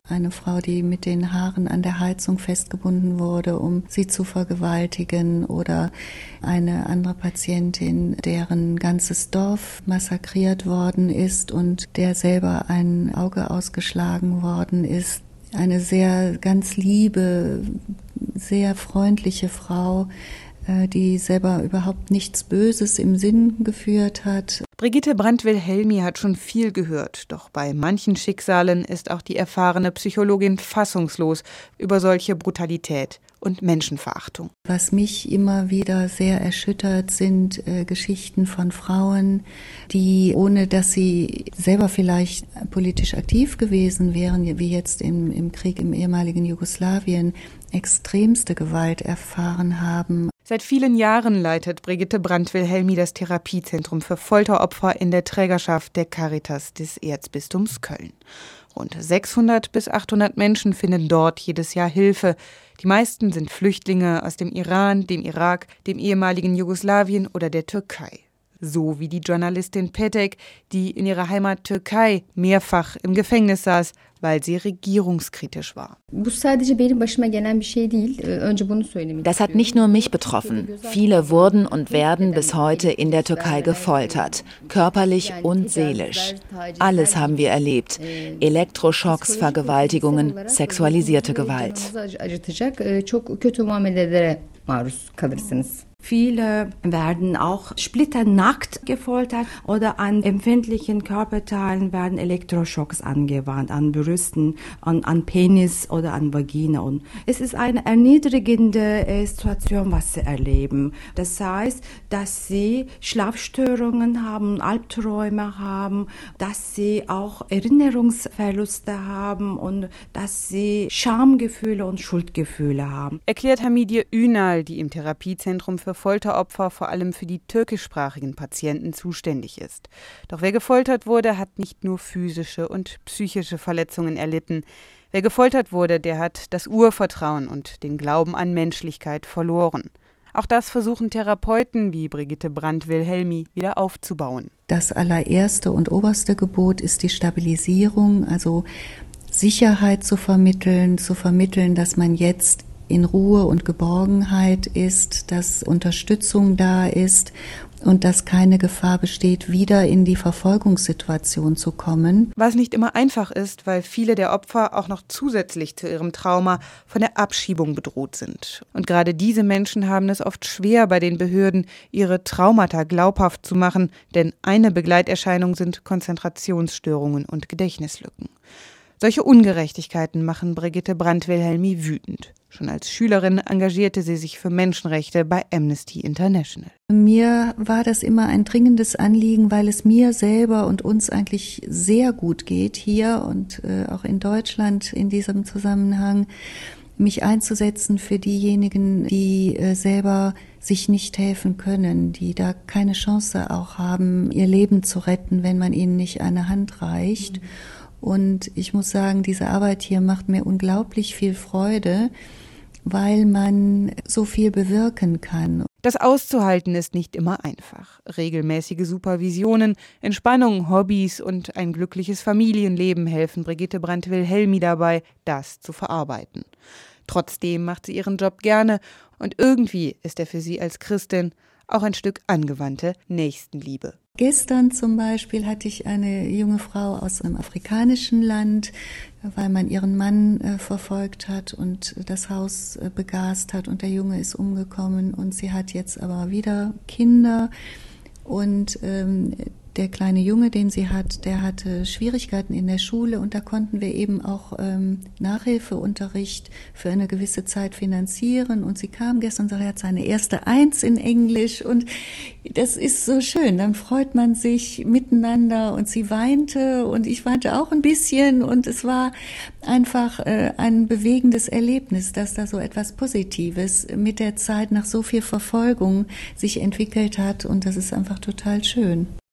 Eine Frau, die mit den Haaren an der Heizung festgebunden wurde, um sie zu vergewaltigen, oder eine andere Patientin, deren ganzes Dorf massakriert worden ist und der selber ein Auge ausgeschlagen worden ist. Eine sehr ganz liebe, sehr freundliche Frau, die selber überhaupt nichts Böses im Sinn geführt hat. Brigitte Brandt-Wilhelmi hat schon viel gehört, doch bei manchen Schicksalen ist auch die erfahrene Psychologin fassungslos über solche Brutalität und Menschenverachtung. Was mich immer wieder sehr erschüttert, sind Geschichten von Frauen, die, ohne dass sie selber vielleicht politisch aktiv gewesen wären, wie jetzt im Krieg im ehemaligen Jugoslawien, extremste Gewalt erfahren haben. Seit vielen Jahren leitet Brigitte Brandt-Wilhelmi das Therapiezentrum für Folteropfer in der Trägerschaft der Caritas des Erzbistums Köln. Rund 600 bis 800 Menschen finden dort jedes Jahr Hilfe. Die meisten sind Flüchtlinge aus dem Iran, dem Irak, dem ehemaligen Jugoslawien oder der Türkei. So wie die Journalistin Petek, die in ihrer Heimat Türkei mehrfach im Gefängnis saß, weil sie regierungskritisch war. Das hat nicht nur mich betroffen. Viele wurden und werden bis heute in der Türkei gefoltert, körperlich und seelisch. Alles haben wir erlebt. Elektroschocks, Vergewaltigungen, sexualisierte Gewalt. Viele werden auch splitternackt gefoltert oder an empfindlichen Körperteilen werden Elektroschocks angewandt, an Brüsten, an Penis oder an Vagina. Und es ist eine erniedrigende Situation, was sie erleben. Das heißt, dass sie Schlafstörungen haben, Albträume haben, dass sie auch Erinnerungsverluste haben und dass sie Schamgefühle und Schuldgefühle haben. Erklärt Hamidie Ünal, die im Therapiezentrum für Folteropfer vor allem für die türkischsprachigen Patienten zuständig ist. Doch wer gefoltert wurde, hat nicht nur physische und psychische Verletzungen erlitten. Wer gefoltert wurde, der hat das Urvertrauen und den Glauben an Menschlichkeit verloren. Auch das versuchen Therapeuten wie Brigitte Brandt-Wilhelmi wieder aufzubauen. Das allererste und oberste Gebot ist die Stabilisierung, also Sicherheit zu vermitteln, dass man jetzt in Ruhe und Geborgenheit ist, dass Unterstützung da ist und dass keine Gefahr besteht, wieder in die Verfolgungssituation zu kommen. Was nicht immer einfach ist, weil viele der Opfer auch noch zusätzlich zu ihrem Trauma von der Abschiebung bedroht sind. Und gerade diese Menschen haben es oft schwer, bei den Behörden ihre Traumata glaubhaft zu machen, denn eine Begleiterscheinung sind Konzentrationsstörungen und Gedächtnislücken. Solche Ungerechtigkeiten machen Brigitte Brandt-Wilhelmi wütend. Schon als Schülerin engagierte sie sich für Menschenrechte bei Amnesty International. Mir war das immer ein dringendes Anliegen, weil es mir selber und uns eigentlich sehr gut geht, hier und auch in Deutschland in diesem Zusammenhang, mich einzusetzen für diejenigen, die selber sich nicht helfen können, die da keine Chance auch haben, ihr Leben zu retten, wenn man ihnen nicht eine Hand reicht. Und ich muss sagen, diese Arbeit hier macht mir unglaublich viel Freude, weil man so viel bewirken kann. Das auszuhalten ist nicht immer einfach. Regelmäßige Supervisionen, Entspannung, Hobbys und ein glückliches Familienleben helfen Brigitte Brandt-Wilhelmi dabei, das zu verarbeiten. Trotzdem macht sie ihren Job gerne und irgendwie ist er für sie als Christin auch ein Stück angewandte Nächstenliebe. Gestern zum Beispiel hatte ich eine junge Frau aus einem afrikanischen Land, weil man ihren Mann verfolgt hat und das Haus begast hat und der Junge ist umgekommen und sie hat jetzt aber wieder Kinder und der kleine Junge, den sie hat, der hatte Schwierigkeiten in der Schule und da konnten wir eben auch Nachhilfeunterricht für eine gewisse Zeit finanzieren und sie kam gestern und sagte, er hat seine erste 1 in Englisch und das ist so schön, dann freut man sich miteinander und sie weinte und ich weinte auch ein bisschen und es war einfach ein bewegendes Erlebnis, dass da so etwas Positives mit der Zeit nach so viel Verfolgung sich entwickelt hat und das ist einfach total schön.